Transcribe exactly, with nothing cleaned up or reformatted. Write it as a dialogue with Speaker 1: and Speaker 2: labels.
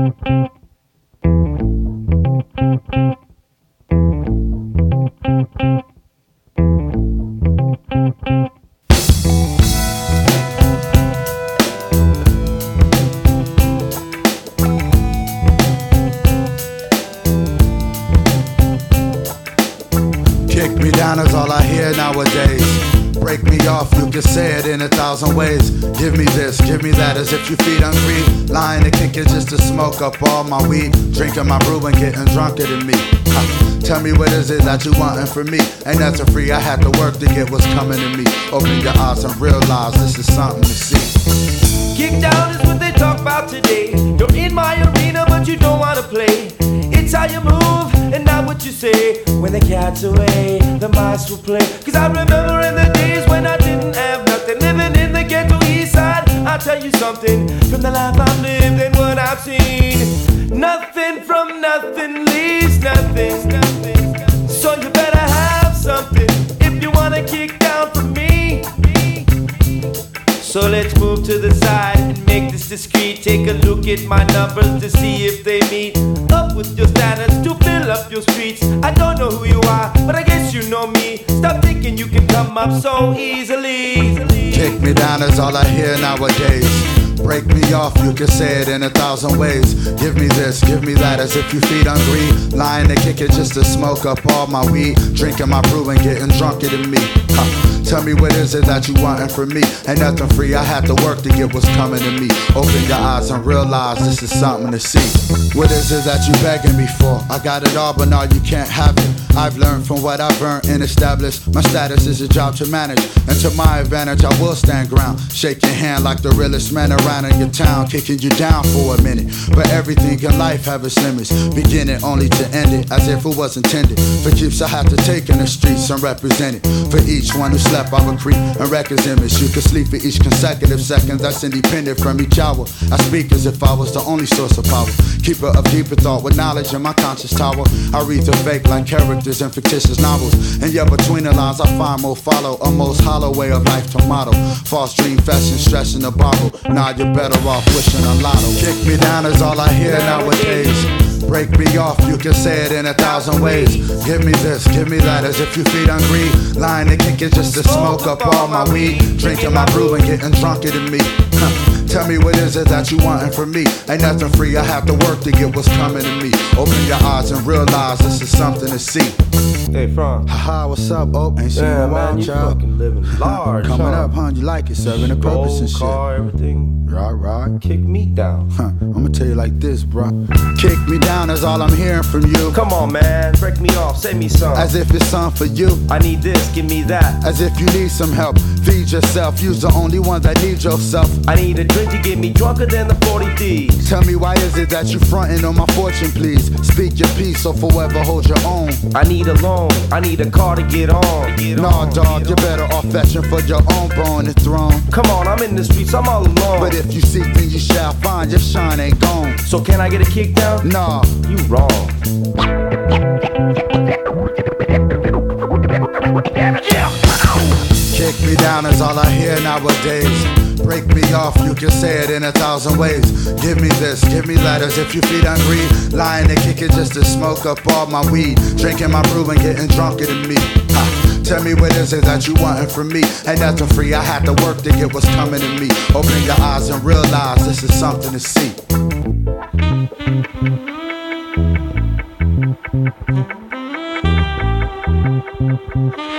Speaker 1: Kick me down is all I hear nowadays. Break me off, you can say it in a thousand ways. Give me this, give me that, as if you feed hungry. Lying to kick it just to smoke up all my weed. Drinking my brew and getting drunker than me. uh, Tell me what is it that you wantin' from me? Ain't nothing free, I had to work to get what's coming to me. Open your eyes and realize this is something to see.
Speaker 2: Kick down is what they talk about today. You're in my arena but you don't wanna play. It's how you move and not what you say. When the cat's away, the mice will play. Cause I remember in the days when I didn't have nothing, living in the ghetto east side. I'll tell you something, from the life I've lived and what I've seen, nothing from nothing leaves nothing. So you better have something if you wanna kick down from me. So let's move to the side and make this discreet. Take a look at my numbers to see if they meet up with your standards to fill up your streets. I don't know who you are, but I guess you know me. Stop thinking you can come up so easily.
Speaker 1: Kick me down is all I hear nowadays. Break me off, you can say it in a thousand ways. Give me this, give me that, as if you feed hungry. Lying to kick it just to smoke up all my weed. Drinking my brew and getting drunker than me. huh. Tell me what is it that you wantin' from me? Ain't nothing free, I had to work to get what's coming to me. Open your eyes and realize this is something to see. What is it that you begging me for? I got it all, but now you can't have it. I've learned from what I've earned and established. My status is a job to manage, and to my advantage I will stand ground. Shake your hand like the realest man around in your town, kicking you down for a minute. But everything in life have its limits, beginning only to end it, as if it was intended. For keeps I have to take in the streets and represent it. For each one who slept I would creep and wreck his image. You can sleep for each consecutive second, that's independent from each hour. I speak as if I was the only source of power, keeper of deeper thought with knowledge in my conscious tower. I read the fake like characters in fictitious novels, and yet between the lines I find more follow a most hollow way of life to model. False dream fashion, stressing the bottle. Nah, you're better off wishing a lotto. Kick me down is all I hear nowadays. Break me off, you can say it in a thousand ways. Give me this, give me that, as if you feed hungry. Lying to kick it just to smoke up all my weed. Drinking my brew and getting drunker than me. huh. Tell me what is it that you wantin' from me? Ain't nothing free, I have to work to get what's coming to me. Open your eyes and realize this is something to see.
Speaker 2: Hey, Frank.
Speaker 1: Haha, what's up, oh? Ain't seen
Speaker 2: Yeah,
Speaker 1: you in a while,
Speaker 2: man, you
Speaker 1: child.
Speaker 2: fucking living large.
Speaker 1: Coming
Speaker 2: huh?
Speaker 1: up, huh? You like it, serving a purpose and
Speaker 2: Gold
Speaker 1: shit.
Speaker 2: car, everything.
Speaker 1: Right, right.
Speaker 2: Kick me down.
Speaker 1: Huh, I'ma tell you like this, bro. Kick me down is all I'm hearing from you.
Speaker 2: Come on, man, break me off, say me some.
Speaker 1: As if it's something for you.
Speaker 2: I need this, give me that.
Speaker 1: As if you need some help, feed yourself. You's the only one that needs yourself.
Speaker 2: I need a drink to get me drunker than the forty thieves.
Speaker 1: Tell me why is it that you frontin' on my fortune, please? Speak your piece so forever hold your own.
Speaker 2: I need a loan, I need a car to get on. Get
Speaker 1: Nah,
Speaker 2: on,
Speaker 1: dog,
Speaker 2: get
Speaker 1: you're
Speaker 2: on.
Speaker 1: better off fetching for your own bone and throne.
Speaker 2: Come on, I'm in the streets, I'm all alone.
Speaker 1: But if you seek, then you shall find. Your shine ain't gone.
Speaker 2: So can I get a kick down?
Speaker 1: Nah,
Speaker 2: You wrong.
Speaker 1: kick me down is all I hear nowadays. Break me off, you can say it in a thousand ways. Give me this, give me that, as if you feed hungry. Lying to kick it just to smoke up all my weed. Drinking my brew and getting drunker than me. Ha. Tell me what is it that you wantin' from me? Ain't nothing free, I had to work to get what's coming to me. Open your eyes and realize this is something to see.
Speaker 3: Thank you.